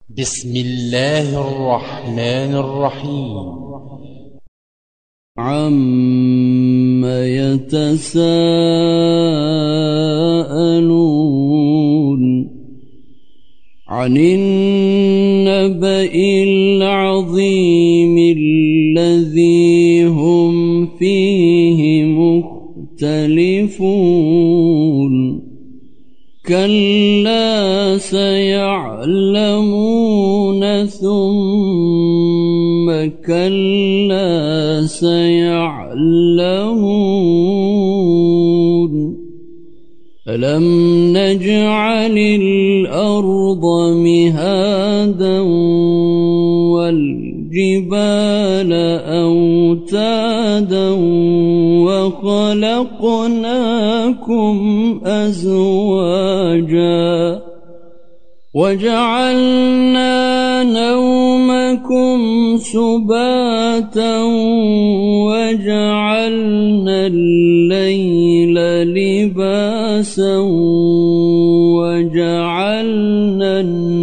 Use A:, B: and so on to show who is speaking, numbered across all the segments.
A: بسم الله الرحمن الرحيم.
B: عَمَّ يتساءلون عن النبأ العظيم الذي هم فيه مختلفون كلا سيعلمون ثم كلا سيعلمون ألم نجعل الأرض مهادا والجبال أوتادا وخلقناكم أزواجا وجعلنا نومكم سباتا وجعلنا الليل لباسا وجعلنا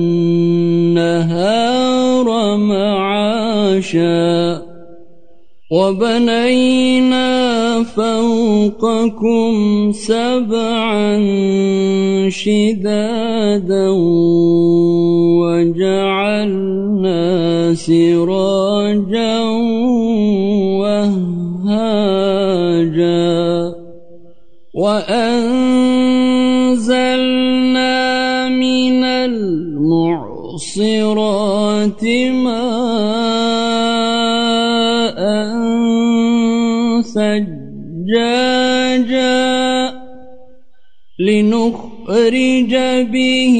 B: النهار معاشا وبنينا فوقكم سبعا شدادا وجعلنا سراجا وهاجا وأنزلنا من المعصرات ماء ثجاجا لنخرج به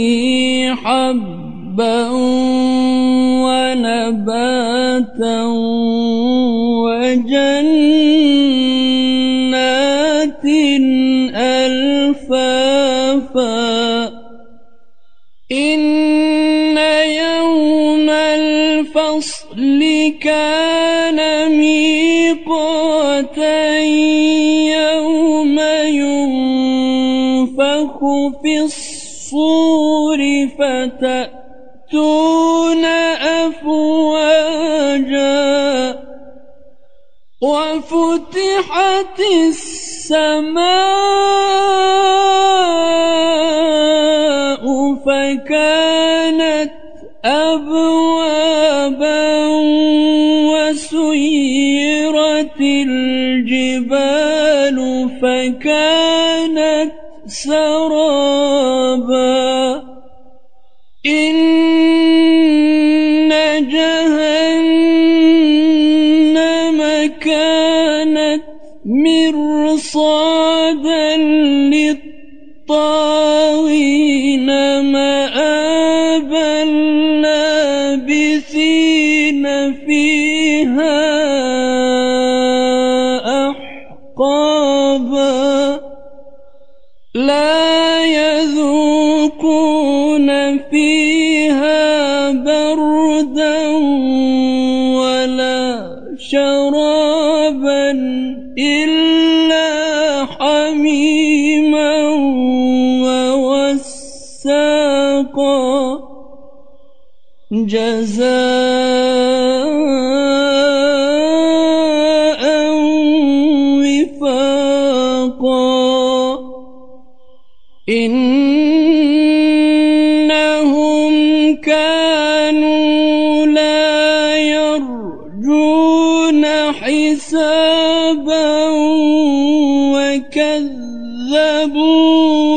B: حبا ونباتا وجنات ألفافا إن يوم الفصل كان ميقاتا يوم ينفخ في الصور فتأتون أفواجا وفتحت السماء فكانت أبوابا وسيرت الجبال فكانت سرابا إن جهنم كانت مرصادا للطاغين مآبا لابثين فيها أحقابا لا يذوقون فيها بردا ولا شرابا إلا حميما ووساقا جزاء وفاقا إنهم كانوا لا يرجون حسابا وكذبوا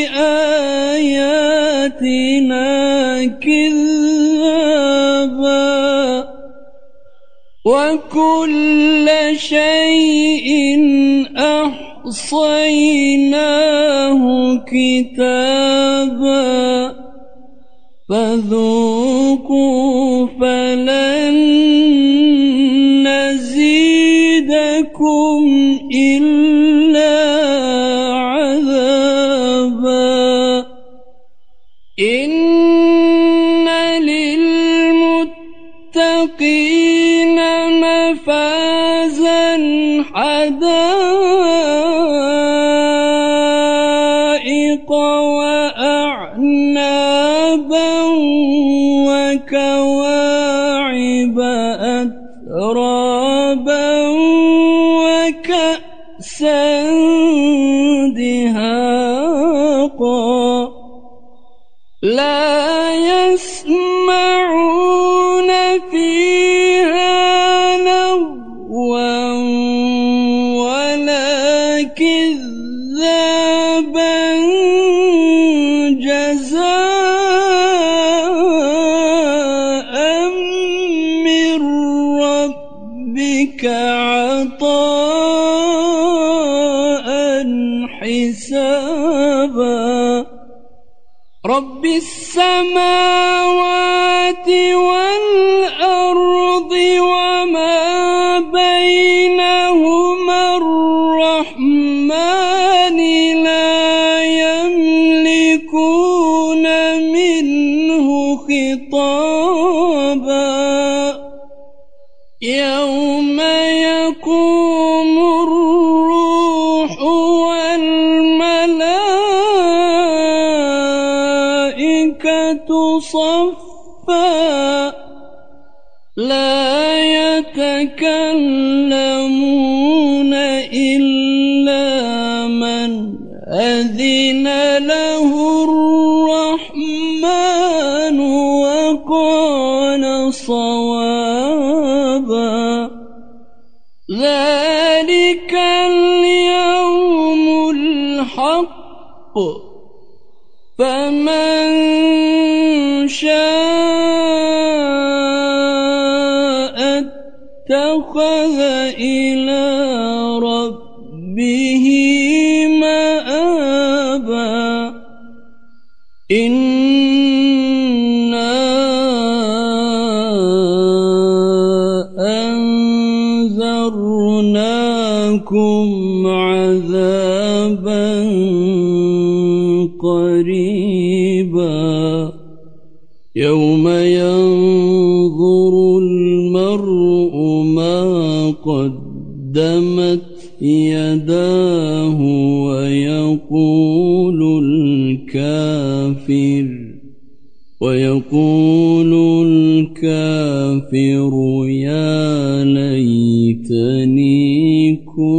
B: بآياتنا كذابا وكل شيء أحصيناه كتابا فذوقوا فلن نزيدكم إلا عذابا إن للمتقين مفازا حدائق وأعنابا يسمعون فيها لغوا ولا كذابا جزاء من ربك عطاء حسابا رب السماوات والأرض وما بينهما الرحمن لا يملكون منه خطابا يوم يقوم الروح والملائكة صفا لا يتكلمون إلا من أذن له الرحمن وقال صوابا ذلك اليوم الحق فمن شاء اتخذ إلى ربه مآبا إنا أنذرناكم عذابا قريبا يوم ينظر المرء ما قدمت يداه ويقول الكافر يا ليتني كنت